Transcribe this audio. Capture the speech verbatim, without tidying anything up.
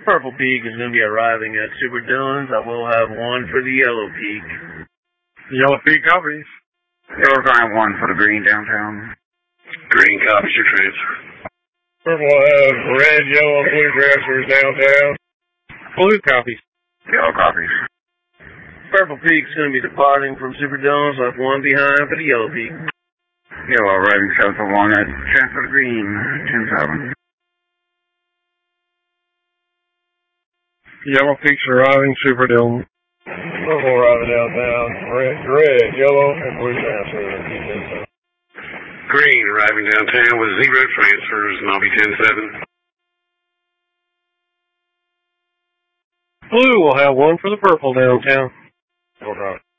Purple Peak is going to be arriving at Super Dillon's. I will have one for the Yellow Peak. Yellow Peak copies. Yellow's going to have one for the green downtown. Green copies your transfer. Purple will have red, yellow, and blue transfers downtown. Blue copies. Yellow copies. Purple Peak's going to be departing from Super Dillon's. Left one behind for the Yellow Peak. Yellow arriving south of Walnut. Transfer to green. ten seven. Yellow Peak's arriving Super Dillon. Purple arriving downtown. Red, red, yellow, and blue transfers. Green arriving downtown with zero transfers, and I'll be ten seven. Blue will have one for the purple downtown.